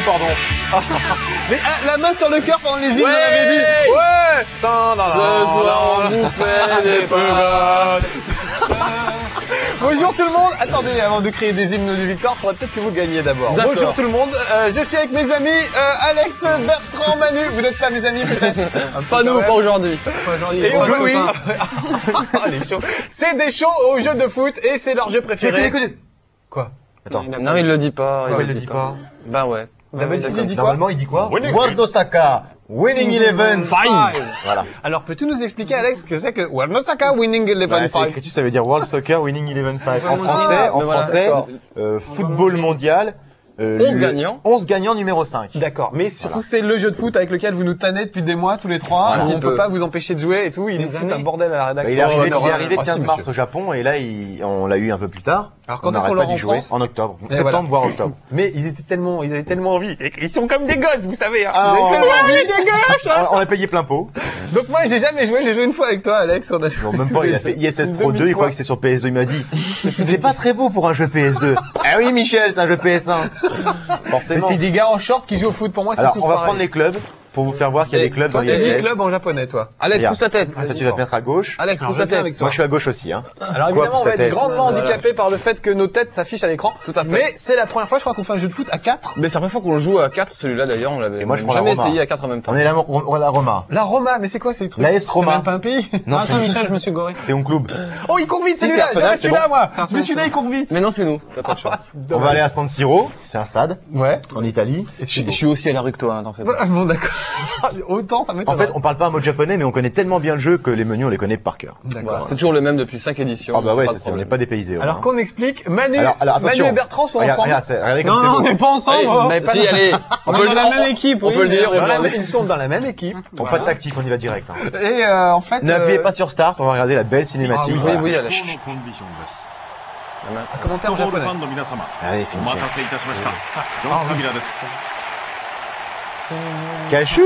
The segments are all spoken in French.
pardon. Mais la main sur le cœur pendant les hymnes, on Ouais. avait dit. Ouais. Ce soir, on vous fait des patates. Bonjour tout le monde. Attendez, avant de créer des hymnes de victoire, faudrait peut-être que vous gagniez d'abord. D'accord. Bonjour tout le monde. Je suis avec mes amis Alex, Bertrand, Manu. Vous n'êtes pas mes amis peut-être? Pas nous, pas aujourd'hui. Et aujourd'hui, ah, les shows. C'est des shows aux jeux de foot et c'est leur jeu préféré. Quoi? Attends. Non, il le dit pas. Il le dit pas. Bah ouais. D'habitude, il dit quoi? Normalement, il dit quoi? Winning. World Osaka. Winning Eleven. Five. Voilà. Alors, peux-tu nous expliquer, Alex, ce que c'est que World Osaka Winning Eleven Bah, c'est Five? écrit, ça veut dire World Soccer Winning Eleven 5. En Ah, français, mais voilà, d'accord. football mondial. 11 gagnants. 11 gagnants numéro 5. D'accord, mais surtout c'est le jeu de foot avec lequel vous nous tannez depuis des mois tous les trois. Un petit On peut peu. pas vous empêcher de jouer et tout. Il nous fout un bordel à la Bah, rédaction. il est arrivé, Oh, il est arrivé le ah, 15 si, mars monsieur. au Japon et là, on l'a eu un peu plus tard. Alors, quand est-ce n'arrête qu'on pas l'aura d'y en jouer. France En octobre. Et Septembre, voilà. voire octobre. Mais ils avaient tellement envie. Ils sont comme des gosses, vous savez. Hein. Ah, Ils avaient tellement envie. On a payé plein pot. Donc moi, j'ai jamais joué. J'ai joué une fois avec toi, Alex. On a joué. Bon, même tous pas, les il a fait deux. ISS Une Pro 2, il croyait que c'était sur PS2, il m'a dit, c'est pas très beau pour un jeu PS2. Ah oui, Michel, c'est un jeu PS1. Mais Forcément. c'est des gars en short qui jouent au foot. Pour moi, c'est Alors, tous on va pareil. prendre les clubs pour vous faire voir qu'il y a des clubs dans Toi, t'as dit ISS. club en japonais, toi. Alex, Regarde. pousse ta tête. Ah, toi, tu vas te mettre à gauche. Alex, pousse Alors, ta je viens tête. avec toi. Moi, je suis à gauche aussi, hein. Alors évidemment, pousse on va ta être tête. grandement handicapé par le fait que nos têtes s'affichent à l'écran. Tout à fait. Mais c'est la première fois, je crois, qu'on fait un jeu de foot à 4. Mais c'est la première fois qu'on le joue à 4, celui-là d'ailleurs, on l'avait Et moi, je prends la jamais Roma. essayé à 4 en même temps. On est là, on a la Roma. La Roma, mais c'est quoi ces trucs? L'AS Roma. C'est même pas un pays. Non, Attends, Michel, je me suis goré. c'est un club. Oh, il court vite, Si, celui-là. c'est Arsenal, J'avais c'est celui-là, bon. moi. C'est Arsenal, Mais celui-là, il court vite. Mais non, c'est nous. T'as pas de chance. On va aller à San Siro. C'est un stade. Ouais. En Italie. Je suis aussi à la rue que toi, hein, t'en fais pas. Ah, bon, d'accord. Autant, ça En m'étonne. fait, on parle pas un mot japonais, mais on connaît tellement bien le jeu que les menus, on les connaît par cœur. D'accord. Voilà. C'est toujours le même depuis 5 éditions. Ah bah ouais, pas de c'est on n'est problème. pas dépaysés. Alors qu'on explique, Manu, Alors, attention. Manu et Bertrand sont Regarde, ensemble. regardez comme Non, c'est non, beau. on n'est pas ensemble. Allez, oh. Mais pas si, allez. On est dans la même équipe, On oui, peut le mais dire voilà. aujourd'hui. Ils sont dans la même équipe. Bon, pas de tactique, on y va direct. Hein. Et en fait, N'appuyez pas sur Start, on va regarder la belle cinématique. Ah Oui, Voilà. oui, allez. のコンディションです。 un commentaire フットボール japonais. ファンの皆様、 Allez, c'est お待たせいたしました。ジョン・クビラです。 Cachou.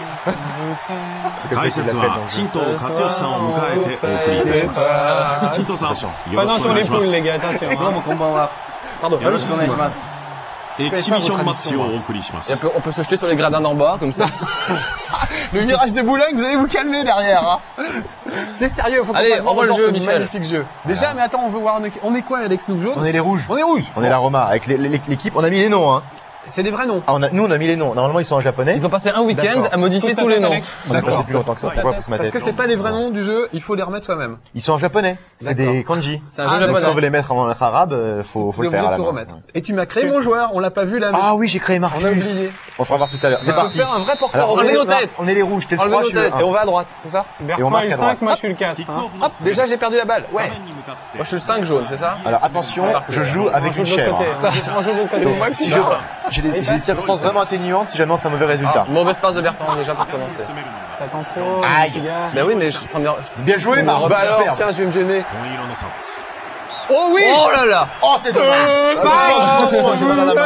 Comme ça, 解 c'est de 説 la peine は dans le jeu. 新藤勝義さんを迎えてお送りいたします。新藤さん、よ Pas ろ dans しくお tous 願い les しま poules, す。 les gars, attention. hein. Pardon. よろしくお願いします。エキシビションマッチをお送りしま Et す。 on peut se jeter sur les gradins d'en bas, comme ça. Le virage de Boulogne, vous allez vous calmer derrière. Hein. C'est sérieux, faut qu'on Allez, fasse envoie le voir jeu, ce Michel. magnifique jeu. Déjà, mais attends, on veut voir. On est quoi, Alex, nous jaune? On est les rouges. On est rouge. On est la Roma. Avec l'équipe, on a mis les noms, hein. C'est des vrais noms. Ah, nous, on a mis les noms. Normalement, ils sont en japonais. Ils ont passé un week-end D'accord. à modifier Pousse ta tous les tête, noms. Alex. On a passé plus longtemps que ça. C'est quoi, pousse ma Parce tête? que c'est pas les vrais noms du jeu, il faut les remettre soi-même. Ils sont en japonais. C'est D'accord. des kanji. C'est un Ah, jeu Donc, si on veut japonais. les mettre en lettres arabes, faut C'est le faire obligé à la de tout main. remettre. Et tu m'as créé mon joueur, on l'a pas vu là. mais Ah oui, j'ai créé Marcus. on a oublié. On fera voir tout à l'heure. C'est On peut parti. faire un vrai portrait Alors, enlevez robot. nos têtes. on est les rouges. T'es le Enlevez 3, nos je suis le têtes et 1. on va à droite, c'est ça? Bertrand marque est le à droite. 5, moi je suis le 4. hein. Hop, déjà j'ai perdu la balle. Ouais. Moi, je suis le 5 jaune, c'est ça? Alors, attention, je joue avec On joue une de l'autre chèvre. côté. hein. On joue de l'autre côté. moi qui Si parle. j'ai des circonstances vraiment atténuantes si jamais on fait un mauvais résultat. Mauvaise passe de Bertrand déjà pour commencer. T'attends trop, Aïe. petit gars. Ben oui, mais je prends bien. Bien joué, Marc. Bah alors, Super. tiens, je vais me gêner. 紺色のソックス。 Oh oui. Oh là là! Oh, c'est dommage. J'ai pas dans la main.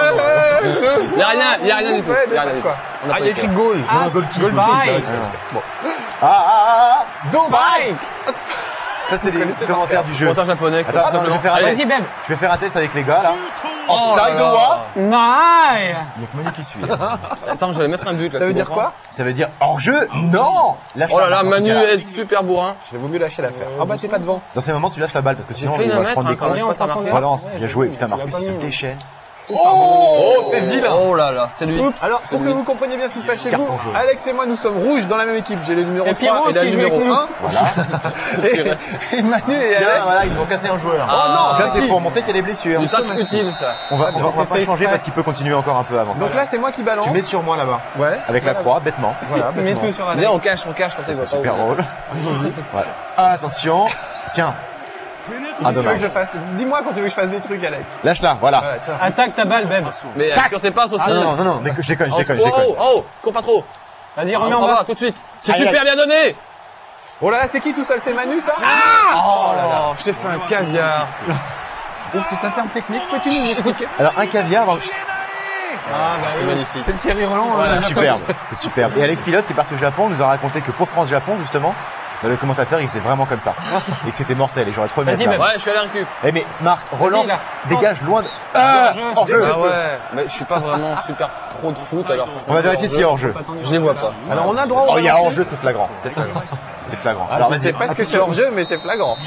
Y a rien du tout. Ouais, Y a rien du tout. quoi. On a Ah, pas il y a été. écrit goal. Ah, Non, goal kick, goal goal kick, kick. là, Ah. Go bye. Ça, c'est les commentaires du jeu. Commentaire japonais, Attends, je vais faire un Allez. test. Vas-y, Beb. Je vais faire un test avec les gars, là. Oh là Side là. wa. Nice. Il y a que Manu qui suit. Attends, j'allais mettre un but là. Ça veut tu dire comprends? quoi? Ça veut dire hors-jeu? Non! Lâche Oh là la là, balle dans Manu ces cas-là. est super bourrin. J'ai vaut mieux lâcher l'affaire. Ah bah t'es pas devant. Dans ces moments, tu lâches la balle parce que sinon, J'ai on failli va la se prendre des mettre, hein, corners. quand je passe à Marseille. Relance, Ouais, bien je joué. sais, Putain, tu l'as Marcus, pas il se mis, déchaîne. Oh, c'est vilain. Oh là là, c'est lui. Alors, pour que lui. vous compreniez bien ce qui se passe chez Carton vous, jaune. Alex et moi, nous sommes rouges dans la même équipe. J'ai le numéro Et 3 Pierrot, et la qui joue numéro avec nous. 1. Voilà. Et Manu et Tiens, Alex. voilà, ils vont casser un joueur. Ah, Ça, c'est c'est qui pour montrer qu'il y a des blessures. Du tac utile, ça. On va pas fait changer exprès. parce qu'il peut continuer encore un peu avant ça. Donc là, c'est moi qui balance. Tu mets sur moi là-bas. Ouais. Avec la croix, bêtement. Voilà, Mets bêtement. tout sur Alex. Viens, on cache, comme ça, il C'est va pas super ouvrir. drôle. Ouais. Attention. Tiens. Ah, Qu'est-ce que tu veux que dommage. je fasse? Dis-moi quand tu veux que je fasse des trucs, Alex. Lâche-la, voilà. Voilà, tiens. Attaque ta balle, Beb. Mais sur tes passes aussi. Ah non, je déconne. Oh, cours pas trop. Vas-y, remets en On bas. va, tout de suite. C'est Allez, super bien donné. Oh là là, c'est qui tout seul? C'est Manu, ça? Oh là là, je t'ai fait un caviar. Oh, c'est un terme technique. Peux-tu nous expliquer? Alors, un caviar dans le... Ah, bah C'est oui. magnifique. C'est Thierry Roland. C'est superbe, c'est superbe. Et Alex Pilote, qui est parti au Japon, nous a raconté que pour France-Japon, justement, bah, le commentateur il faisait vraiment comme ça. Et que c'était mortel et j'aurais trop aimé Vas-y, être là. Beb. Ouais, je suis allé en récup. Eh mais Marc, relance, là. dégage loin de... Ah, hors-jeu. Ah ouais, mais je suis pas vraiment super pro de foot alors. On va vérifier s'il y a hors-jeu. Je les vois pas. Alors on a droit au Oh, il y a ralenti. hors-jeu, c'est flagrant. C'est flagrant. C'est flagrant. Alors, je vas-y, sais pas ce que c'est hors jeu, mais c'est flagrant.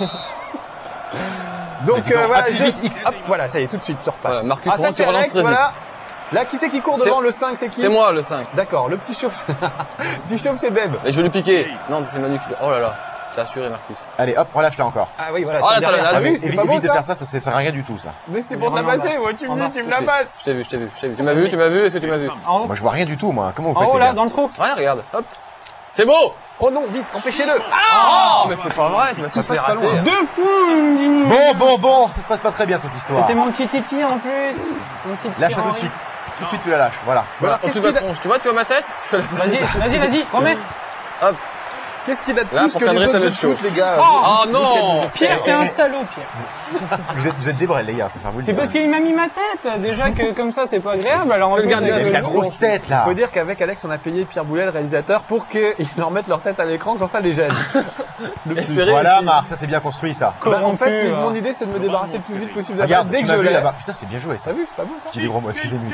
Donc Mais dis donc, voilà, appuie je... vite, X. Hop, voilà, ça y est, tout de suite, tu repasses. Voilà, Marcus, ah ça Laurent, c'est tu relances Alex, très vite. voilà. Là, qui c'est qui court devant le 5, c'est qui? C'est moi le 5. D'accord, le petit chauve, le petit chauve c'est Beb. Et je vais lui piquer. Non, c'est Manu qui le... Oh là là, t'as assuré Marcus. Allez, hop, relâche là encore. Ah oui, voilà. Oh, c'est là, derrière. t'as la- Ah oui, Évite c'était pas beau de ça. faire ça sert à rien du tout ça. Mais c'était pour te la Vraiment, passer, là. moi tu En me bas, dis, tu Tout me de la suite. passes. Je t'ai vu, je t'ai vu, je t'ai vu. Tu m'as vu, tu m'as vu, est-ce que tu m'as vu? En haut, Moi je vois rien du tout moi. Comment vous en faites haut les là, gars dans le trou. Ouais, regarde, hop. C'est beau! Oh non, vite, empêchez-le. Oh, mais c'est pas vrai, tu vas Tout te se faire passe pas rater. loin. Deux fous. Bon, ça se passe pas très bien cette histoire. C'était mon petit titi en plus. Mon petit titi Lâche-la tout de Henri. suite. Tout de suite tu la lâches, voilà. Alors, En dessous qu'est-ce de la qu'il a... tronche. Tu vois ma tête? Tu fais la... Vas-y, remets. Hop. qu'est-ce qu'il a de Là, plus pour que les cadrer, autres ça va jeux être de chaud. foot, les gars? Oh non! Pierre, t'es un salaud, Pierre. Vous êtes des brels les gars, faut faire vous le C'est dire. parce qu'il m'a mis ma tête. Déjà que comme ça, c'est pas agréable. Alors en Fais le plus, gardien, Il a la grosse tête là. Faut dire qu'avec Alex, on a payé Pierre Boulet, le réalisateur, pour qu'ils leur mettent leur tête à l'écran, comme ça les gêne. Et c'est Voilà réussi. Marc, ça c'est bien construit ça. Bah, en fait, corrompu, mon idée, c'est de me débarrasser le plus vite possible de la Regarde, balle dès tu que m'as je vu l'ai. là-bas. Putain c'est bien joué ça. T'as vu, c'est pas beau ça? J'ai des gros mots, excusez-moi.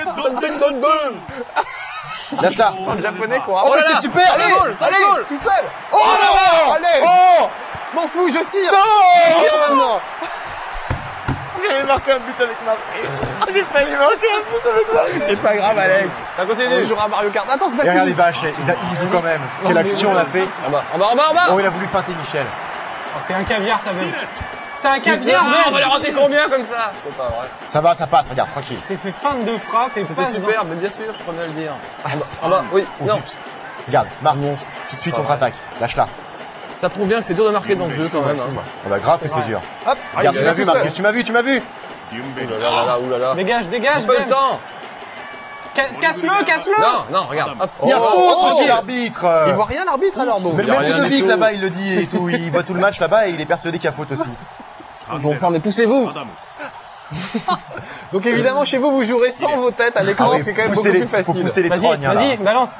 Oh Lâche là. En japonais, quoi. Oh, c'est super. Allez, goal, ça allez, goal. tout seul. Oh là là, allez. Oh Je m'en fous, je tire. Non Je tire maintenant. J'avais marqué un but avec ma frère. J'ai failli marquer un but avec ma frère. C'est pas grave, Alex. Ça On continue. jouera à Mario Kart. Attends, c'est pas Et regarde, fini. il va hacher. Il joue quand même. Quelle action on a fait. En bas, en bas, en bas, en bas. Oh, il a voulu feinter Michel. Oh, c'est un caviar, ça veut. C'est un Viens, caviar, on va les merde. rater combien comme ça? C'est pas vrai. Ça va, ça passe, regarde, tranquille. T'es fait feinte de frappe et C'était passe super, mais bien sûr, je suis à le dire. En bas, oui, Oh, non. zut. Regarde, Marc, Monstre. tout de suite Pas contre-attaque. Lâche-la. Ça prouve bien que c'est dur de marquer dans ce jeu quand même. Hein. On va grave que c'est vrai. dur. Hop. Regarde, il tu est m'as vu tout seul. Marcus, tu m'as vu, tu m'as vu. Oulala, oulala. Dégage, dégage. J'ai pas eu le Ben. temps. Casse-le, casse-le. Non, non, regarde. Hop. Il y a Oh, faute oh, aussi oh. l'arbitre. Il voit rien, l'arbitre, alors, donc. Mais il y a même rien du Ludovic tout. là-bas, il le dit et tout. Il voit tout le match là-bas et il est persuadé qu'il y a faute aussi. Bon sang, mais poussez-vous. Donc, évidemment, chez vous, vous jouerez sans vos têtes à l'écran, ce qui est quand même beaucoup plus faut facile. pousser les Vas-y, trognes. hein, là. vas-y, balance.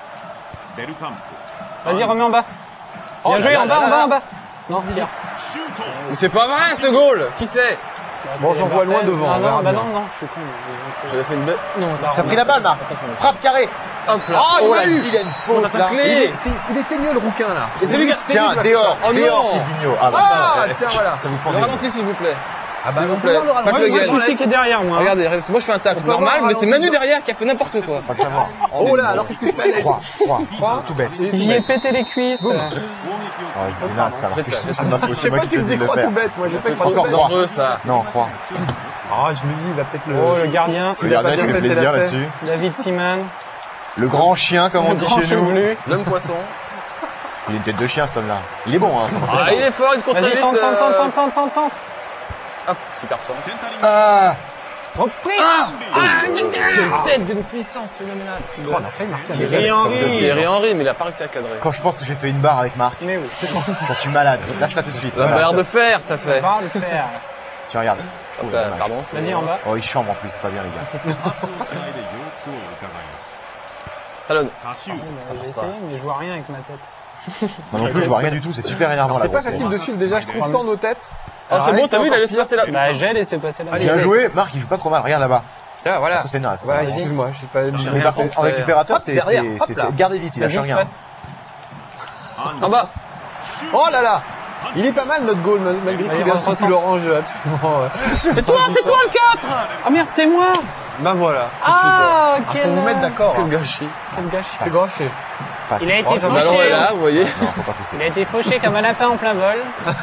Vas-y, remets en bas. Oh Bien là joué, là en bas, là en bas, là. en bas. Non, tire. Mais c'est pas vrai ce goal. Qui c'est? Bon, j'en vois loin devant, on Ah verra non, bah bien. non, non, je suis con. Ils ont- J'avais fait une belle. Non, attends. T'as pris la balle, Marc. Attention, Frappe carré. Hop là. Oh, il Oh l'a la eu. vilaine On a faute là. taclé. Il est teigneux, le rouquin, là. Et c'est lui qui Tiens, dehors, Oh dehors, non. Silvino. Ah bah Ah, ça, tiens, voilà. ça vous Le prend des... ralenti s'il vous plaît. Ah bah, S'il vous on peut plaît. voir le Pas ralenti. que le Moi, je gagne. suis qui est derrière, moi. Regardez, regardez, moi je fais un tacle On peut voir normal, un mais c'est ralenti. Manu derrière qui a fait n'importe quoi. Pas le savoir. Oh là, alors qu'est-ce que je fais, Alex? Croix, tout bête. J'y ai pété les cuisses. Ouais, c'était naze ça. Arrête ça. C'est ma faute, Je c'est sais moi pas, qui tu te me dis dis de le croix tout faire. bête, moi j'ai fait croix Encore tout bête. droit. Dangereux ça. Non, croix. Ah, je me dis, il va peut-être le... Oh, le gardien. Il a pas Regardez, bien ça fait placé plaisir la là-dessus. David Seaman. Le grand chien, comme on Le dit grand chez nous. chevelu. L'homme poisson. Il a une tête de chien, cet homme-là. Il est bon, hein, ça me Ah, rappelle. il est fort, il court très Vas-y, vite. centre, centre, centre, centre, centre, centre, centre. Hop, super ça. Ah, Quelle tête d'une puissance phénoménale. Oh, on a failli marquer un Thierry dégât. Henry. De Thierry Henry, mais il a pas réussi à cadrer. quand je pense que j'ai fait une barre avec Marc, Mais oui. j'en suis malade. Lâche-la tout de suite. La Voilà. barre de fer, t'as fait. Va le faire. Tiens, regarde. Oh, Hop là, dommage. pardon. Vas-y, en bas. Oh, il chambre en plus, c'est pas bien, les gars. Talon. J'ai essayé, mais je vois rien avec ma tête. Moi non plus, je vois rien du tout, c'est super énervant là. C'est pas facile de suivre déjà, je trouve, sans nos têtes. Oh, c'est bon, t'as vu, il a laissé passer là. Bah, j'ai laissé passer là. Allez, Bien Alex. joué, Marc, il joue pas trop mal. Regarde là-bas. Ah, voilà. Ça, c'est naze. Ouais, ça. excuse-moi, je sais pas... Mais rien par fait contre, en faire. récupérateur, Hop, c'est derrière, hop là. Edgar David, il lâche Vas-y, rien. passe. En bas. Oh là là. Il est pas mal notre goal, malgré qu'il est un peu plus l'orange, absolument. C'est toi le 4. Ah merde, c'était moi. Bah voilà. Ah, quel... Faut vous mettre d'accord. Quel hein. gâchis. Quel gâchis. C'est gaucher. Passe. Il a été Le ballon est là, fauché. vous voyez. Non, faut pas pousser. Il a été fauché comme un lapin en plein vol.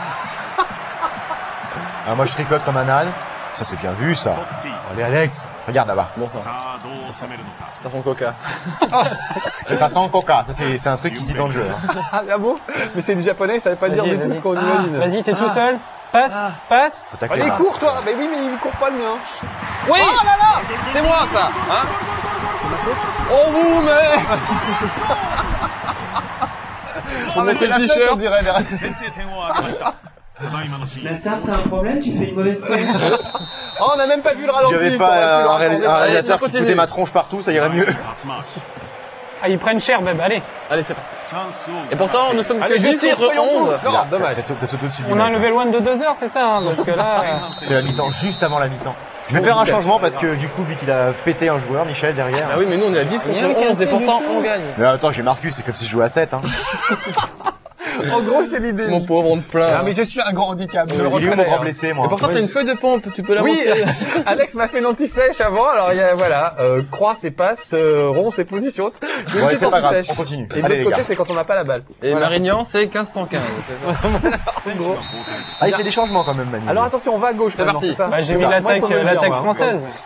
Ah, moi, je tricote comme un âne. Ça, c'est bien vu, ça. Allez, Alex. Regarde là-bas. Bon sang. Ça sent coca. Et ça sent le coca. Ça, c'est un truc qui dit dans le jeu. Hein. Ah bon? Mais c'est du japonais, ça veut pas dire Vas-y, du tout vas-y. ce qu'on imagine. Vas-y, t'es tout seul. Passe, passe. Faut tacler. Allez, Marc. cours toi. Mais oui, mais il court pas le mien. Oui. Oh là là. C'est moi ça. Hein. On vous met. Faut montrer le t-shirt. on dirait. Vincent, t'as un problème? Tu fais une mauvaise tête? Oh, on a même pas vu le Si ralenti. j'avais t'aurais pu pas le un raconter. réalisateur qui continue. foutait ma tronche partout, ça irait mieux. Ah, ils prennent cher, Beb, allez. Allez, c'est parti. Et pourtant, nous sommes que Allez, je juste tire, contre soyons fous. 11. Non, dommage. T'as sauté au-dessus du On a un mec. level 1 de 2 heures, c'est ça, hein, parce que là... C'est la mi-temps, juste avant la mi-temps. Je vais faire un changement parce que du coup, vu qu'il a pété un joueur, Michel, derrière. Ah oui, mais nous, on est à 10 contre Rien 11 cassé et pourtant, du tout. on gagne. Mais attends, j'ai Marcus, c'est comme si je jouais à 7. Hein. En gros, c'est l'idée. Mon pauvre, on te plaint. Ah, mais je suis un grand handicap. Je le Il est où mon reconnais. grand hein. blessé, Et moi? pourtant, t'as une feuille de pompe, tu peux la Oui, montrer. Alex m'a fait l'anti-sèche avant, alors il y a, voilà, croix c'est passe, rond c'est position. Une Ouais, petite c'est pas grave, anti-sèche. on continue. Et de Allez, l'autre les côté, gars. c'est quand on n'a pas la balle. Et Voilà. Marignan, c'est 1515, c'est ça. En gros. Ah, il fait des changements quand même, Manu. Alors attention, on va à gauche C'est maintenant, parti. c'est ça? Bah, j'ai C'est mis ça. Moi, il faut me le dire, l'attaque moi, hein. française.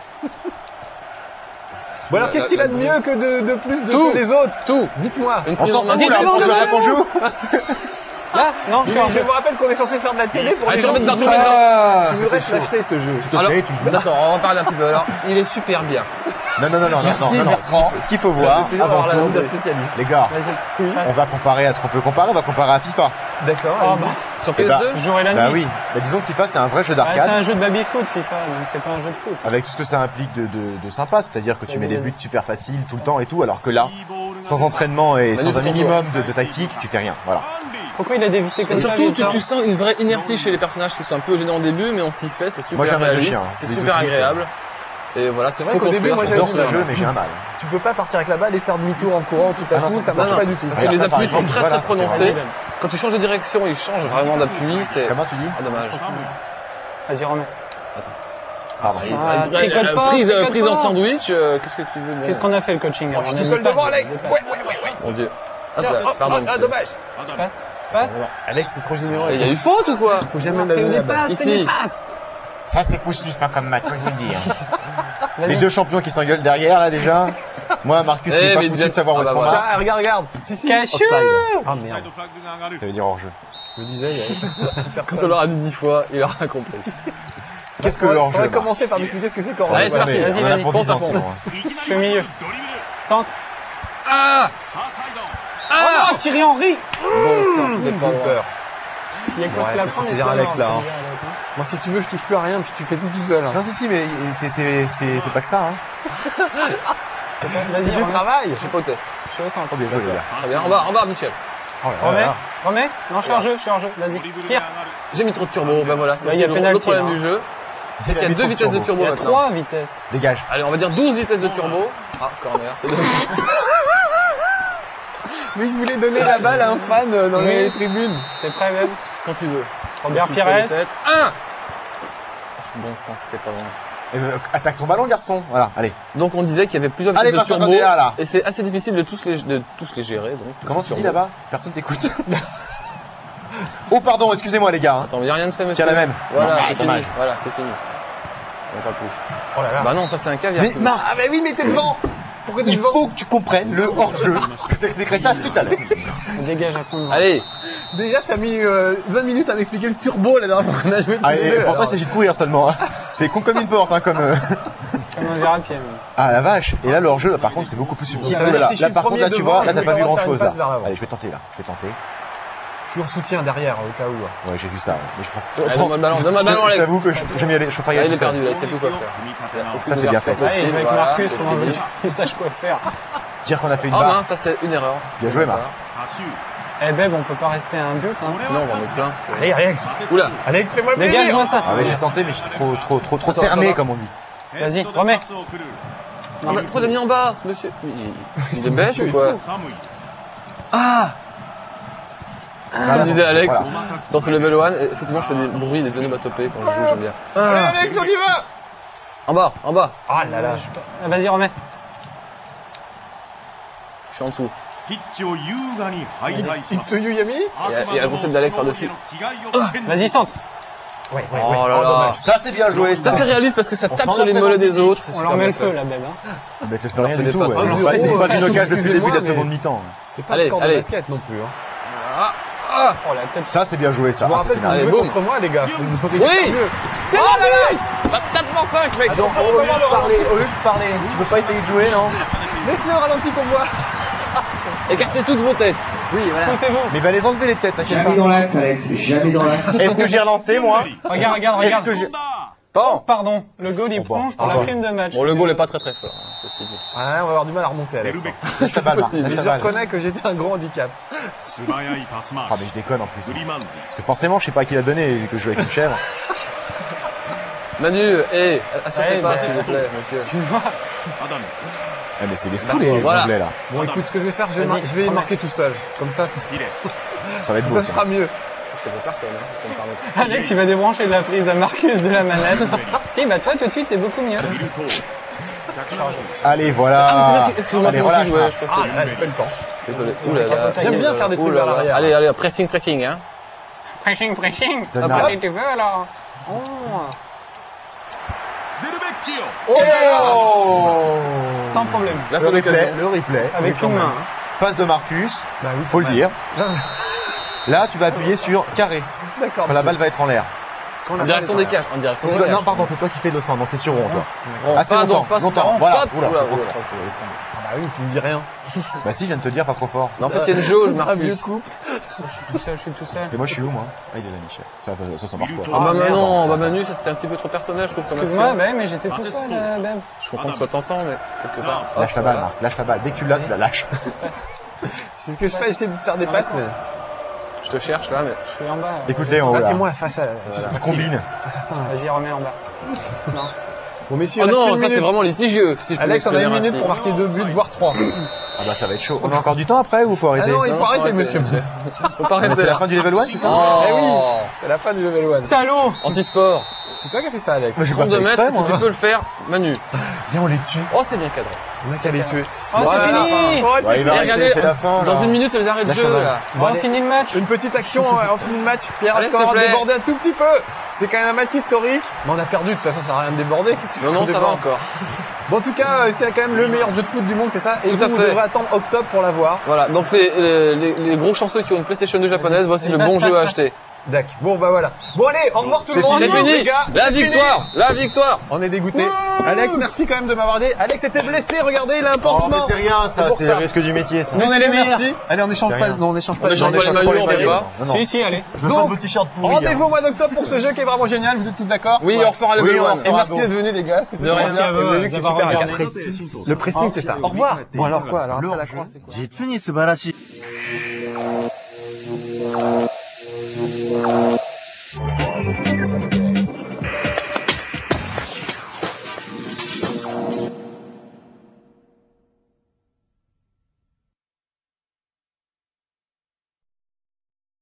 Bon alors, qu'est-ce qu'il a de mieux que de plus de Tout. que les autres? Tout. Dites-moi. Une On prise s'en en main. fout là, on veut pas qu'on joue. Là, non, je suis Oui, en je jeu. vous rappelle qu'on est censé faire de la télé pour Ah, les tu gens remets dedans, qui tu remets dedans. qui voudraient se l'acheter ce jeu. Te Alors, plaît, tu joues. d'accord, on va parler un petit peu. Alors, il est super bien. Non. Ce qu'il faut voir, Plaisir avant d'avoir la vie d'un tout, spécialiste. les gars, Vas-y, on passe. va comparer à ce qu'on peut comparer, on va comparer à FIFA. D'accord, Oh, allez-y. bah, Sur Eh bah, PS2, jour et la nuit. Bah oui, bah disons que FIFA c'est un vrai jeu Ah, c'est d'arcade, un jeu de baby-foot, FIFA, donc c'est pas un jeu de foot. avec tout ce que ça implique de sympa, c'est-à-dire que tu mets des Vas-y. buts super faciles tout le temps et tout, alors que là, sans entraînement et sans c'est un ton minimum de tactique, tu fais rien, voilà. Pourquoi il a dévissé et comme ça, surtout, Victor tu sens une vraie inertie chez les personnages qui sont un peu gênants au début, mais on s'y fait, c'est Moi, j'ai super un mal de réaliste, chien, c'est les super deux suites, agréable. Et voilà, c'est vrai qu'au début, moi, j'avais J'adore dit ce ça. jeu, mais j'ai un mal. Tu peux pas partir avec la balle et faire demi-tour en courant tout à Ah non, coup, ça ça marche non, pas du tout. Parce que Regarde les ça, par appuis sont exemple, très voilà, très c'est prononcés. Vas-y, Quand tu changes de direction, ils changent vraiment d'appui, c'est... Comment tu dis? Ah, dommage. Vas-y, remets. Pardon. Ah, tricote pas, Prise tricote prise en pas. sandwich, qu'est-ce que tu veux bon. Qu'est-ce qu'on a fait le coaching Je avant suis On tout a seul mis passe, devant, des Alex. passes. Ouais. Mon Dieu. Hop Tiens, là, pardon. ah, dommage. Tu passes Passe. Alex, t'es trop généreux. Et il y a eu faute ou quoi? Faut jamais me Fais donner des la balle. passes, fais des Ici. passes. Ça c'est poussif hein, comme match, moi je vous le dis. Hein. Les Vas-y. deux champions qui s'engueulent derrière là déjà. Moi Marcus, il Eh, est pas mais foutu bien- de savoir où ah, est-ce bah qu'on voilà. marque. Tiens, regarde. Si. Cachu. Offside. Ah merde. Ça veut dire hors jeu. Je me disais, il y avait Quand on l'aura dit 10 fois, il aura compris. Qu'est-ce que le hors jeu? faudrait commencer par m'expliquer ce que c'est qu'hors Allez, jeu. c'est parti. Vas-y, On en a vas-y, pour fonce 10 à ans, fond. sinon, hein. Je suis au milieu. Centre. Ah! Ah! Oh, Thierry Henry. Bon sang, c'était pas J'ai loin. peur. Il y a quoi Ouais, se la faut prendre, saisir mais c'est Alex, pas là, grave, hein. c'est bien, Alex, hein. Moi, si tu veux, je touche plus à rien, puis tu fais tout seul. Hein. Non, si, mais c'est pas que ça, hein. Vas-y, C'est du remets. travail. J'ai poté. Je suis au centre. Oh, bien joué, les gars. Très bien. En bas, Michel. Oh là Remets. là. Remets. Non, je suis en jeu, je suis en jeu. Vas-y. Tire. J'ai mis trop de turbo. Ben voilà, c'est Bah, il y a aussi penalty, le problème là. du jeu. C'est qu'il y a mis deux trop de vitesses de turbo. turbo Il y a maintenant. 3 vitesses. Dégage. Allez, on va dire 12 vitesses de turbo. Ah, corner, c'est deux. Mais je voulais donner la balle à un fan dans les tribunes. T'es prêt, Web? Quand tu veux. Robert Je suis Pires. pas de tête. 1! Bon sang, c'était pas loin. Attaque ton ballon, garçon. Voilà, allez. Donc on disait qu'il y avait plusieurs Allez, vitesses de passe un turbo. Bandéa, là. Et c'est assez difficile de tous les gérer. Donc, Comment tous tu les dis turbos. là-bas? Personne t'écoute. Oh, pardon, excusez-moi, les gars. hein. Attends, mais y a rien de fait, monsieur. Tiens, la même. Voilà, Ah, c'est fini. dommage. Voilà, c'est fini. On parle plus. Oh là là. Bah non, ça c'est un caviar. Mais Marc, Ah, mais oui, mais t'es devant. Pourquoi t'es il devant? faut que tu comprennes le hors-jeu. Je t'expliquerai ça tout à l'heure. Dégage à fond devant. Allez, Déjà, t'as mis 20 minutes à m'expliquer le turbo la dernière fois qu'on a joué tous Ah, les et deux. pourquoi alors. il s'agit de courir seulement, hein. C'est con comme une porte, hein, comme... Comme un verre à pied, même. Ah, la vache. Et là, le hors-jeu, par contre, c'est beaucoup plus subtil. Ça veut dire Là, si je là, suis par premier contre, là, tu devant, vois, là, je t'as vais pas vu devoir faire une grand-chose, là. passe vers l'avant. Allez, je vais tenter, là. Je vais tenter. Je suis en soutien derrière, au cas où. Ouais, j'ai vu ça, ouais. Mais je allez, ferai... donne-moi le ballon, donne-moi le ballon, Je Alex. t'avoue que je m'y allais, je ferai y Là, aller il est tout seul. perdu, là, il sait plus quoi faire. Ça, c'est bien fait, ça. Ouais, il joue avec Voilà, Marcus, c'est comment fini. veux-tu qu'il sache quoi faire? Dire qu'on a fait une Oh barre. mince, ça c'est une erreur. Bien joué, Marc. Eh, Beb, on peut pas rester à un but, hein. Non, on va en mettre plein. Allez, Alex. Oula. Alex, fais-moi plaisir. Dégage-moi ça. Ah, mais j'ai tenté, mais j'étais trop cerné, comme on dit. Vas-y, remets. Ah bah, pourquoi il a mis en bas, ce monsieur? Il est bête monsieur ou est quoi? fou. Comme disait Alex, Voilà. dans ce level 1, effectivement, je fais des bruits, des onomatopées quand je joue, j'aime bien. Allez, Alex, on y va. En bas, en bas. Ah là là. Ah, vas-y, remets. Je suis en dessous. Itsuyu Yami Il y a la concept d'Alex par-dessus. Vas-y, centre. Ouais, Oh là là. Ça, c'est bien joué, Ça, ça. c'est réaliste parce que ça tape sent sur la les mollets des présence autres. On leur met le feu, la belle, hein. Mais ne fait rien fait du des tout, pattes. ouais. Un Ils ont zéro, pas vu excusez-moi, d'occasion depuis le début de la mais- seconde mi-temps. C'est pas Allez, le score de allez. basket non plus. Hein. Oh, la tête. Ça, c'est bien joué, ça. Je vous Ah, ça, c'est rappelle que bien. vous Allez, jouez boum. contre moi, les gars. Faut nous Oui. faire mieux. Oh là là Tape-moi 5, mec. Donc, au lieu de parler, tu veux pas essayer de jouer, non? Laisse-le au ralenti pour moi. Écartez toutes vos têtes. Oui, voilà. Poussez-vous. Mais va les enlever les têtes, t'inquiète Jamais dans l'axe, Alex. Jamais dans l'axe. pas. Est-ce que j'ai relancé, moi? Regarde, regarde, Est-ce regarde. que j'ai... Bon. Pardon, le goal il Bon, plonge pour la bon. prime de match. Bon, le goal est pas très très fort. ceci dit. Ah là, on va avoir du mal à remonter, Alex. Laisse la balle, Marc, possible. laisse Mais la je balle. reconnais que j'étais un gros handicap. 素早いパス回 Ah し mais je déconne en plus. フリマンディ Parce que forcément, je sais pas à qui l'a donné vu que je joue avec une chèvre. Manu, assurez Ouais, pas, bah, s'il vous plaît, monsieur. Excuse-moi. アダム Ah mais c'est des fous les Voilà. Anglais là. Bon, écoute, ce que je vais faire, je vais marquer tout seul. Comme ça, ça ヒレ Ça va être beau. ça tiens. sera mieux. C'était pour personne, hein, pour me permettre. Alex, il va débrancher de la prise à Marcus de la manette. Si, bah toi, tout de suite, c'est beaucoup mieux. ミルト170 Allez, voilà. Ah, mais c'est bien, excuse-moi, Allez, c'est moi qui relâche, jouais, Marc. je préfère. Ah, j'ai pas le temps. Désolé. Ouh là là. J'aime bien faire des trucs Ouh là vers là. l'arrière. Allez, allez, pressing, hein. Pressing, pressing. Donne Hop, la- Si tu veux, alors. Oh. デルベッキオ Oh là là. Oh Sans problème. Là, Le c'est l'occasion. replay. Avec une main. hein. Passe de Marcus. Bah oui, Faut le dire. Non, Là, tu vas appuyer sur carré. D'accord. Quand la balle va être en l'air. Quand la En direction balle des est en cages, en direction C'est des toi- cages. Non, pardon, c'est toi qui fais le sang, donc t'es sur rond, toi. Rond, Assez pas longtemps, donc, pas sur longtemps. rond. Voilà. Hop, Oula, oula, trop oula, fort. trop fort. Laisse tomber. Ah bah oui, tu me dis rien. Bah si, je viens de te dire, pas trop fort. Mais en fait, il y a une jauge, Un vieux Marcus. couple. Tout seul, je suis tout seul. Et moi, je suis où, moi? Ah, il est là, Michel. Ça marche pas. Ah bah merde. non, bah Manu, ça c'est un petit peu trop personnel, je trouve, comme Excuse-moi, action. bah oui, mais j'étais tout seul, Ben. Je comprends que ce soit tentant, mais quelque part. Lâche Hop, la balle, voilà. Marc. Lâche la balle. Dès que tu l'as, tu la lâches. C'est ce que je fais, j'essaie de faire des passes, mais. Je te cherche là, mais. Je suis en bas. Écoute-les en haut, Là, là. c'est moi face à. Tu combines. Face à ça. Vas-y, remets en bas. Non. Bon, messieurs, Oh il reste non, une ça c'est minute. vraiment litigieux. Si je peux Alex, on a une m'exprimer minute ainsi. pour marquer 2 buts, voire 3. Ah bah, ça va être chaud. On a encore du temps après ou faut Ah arrêter? non, il faut arrêter, monsieur. Faut pas Ah, rester c'est la là. fin du level 1, c'est ça? Oh, Eh oui. C'est la fin du level 1. Salaud. Anti-sport. C'est toi qui as fait ça, Alex. Moi, j'ai pas 32 fait mètres, exprès, si moi. tu peux le faire, Manu. Viens, on les tue. Oh, c'est bien cadré. On a qu'à les tuer. Oh, c'est Voilà. fini. Oh, c'est Ouais, il fini. va Et rester, regardez, c'est la fin. dans là. une minute, c'est les arrêts de Lâche jeu, la balle. là. Bon, on finit le match. Une petite action, on finit le match. Pierre Allez, reste s'il te plaît. débordé un tout petit peu. C'est quand même un match historique. Mais on a perdu, de toute façon, ça sert à rien de déborder. Qu'est-ce que tu Non, veux non, qu'on ça va déborde encore. Bon, en tout cas, c'est quand même le meilleur jeu de foot du monde, c'est ça. Et Tout vous, à vous fait. devrez attendre octobre pour l'avoir. Voilà, donc les gros chanceux qui ont une PlayStation 2 japonaise, voici le bon jeu à acheter. D'accord. Bon, bah voilà. Bon, allez, au revoir tout le monde. C'est fini, les gars. la C'est fini. victoire, la victoire. On est dégoûté. Alex, merci quand même de m'avoir aidé. Alex était blessé, regardez, il a un Oh, mais pansement. c'est rien, ça. pour C'est ça. le risque du métier, ça. Nous, on est les Messieurs, meilleurs. merci. Allez, on échange C'est pas, rien. non, on échange pas. On échange pas les maillots, on paye pas. Non, non. Si, si, allez. Je veux pas Donc, de vos t-shirts pourris. Rendez-vous au mois d'octobre pour ce jeu qui est vraiment génial. Vous êtes tous d'accord? Oui, Ouais. on refera le Oui, level on 1. refera. Et merci d'être venus, les gars. C'était De rien. très bien. Merci à vous Et vous avez vu que c'est d'avoir super regardé. agréable. Le pressing, c'est ça. Au revoir. Bon, alors quoi? Alors après la croix, c'est quoi? 実に素晴らしい。